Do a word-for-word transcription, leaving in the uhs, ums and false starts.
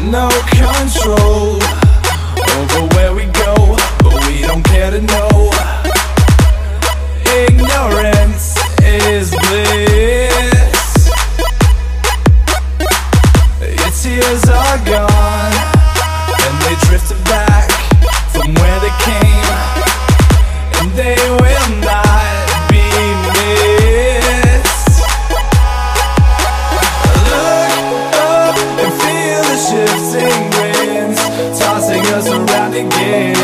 no control over where we go, but we don't care to know. Ignorance is bliss. Your tears are gone, and they drifted back from where they came, and they will not be missed. Look up and feel the shifting winds tossing us around again.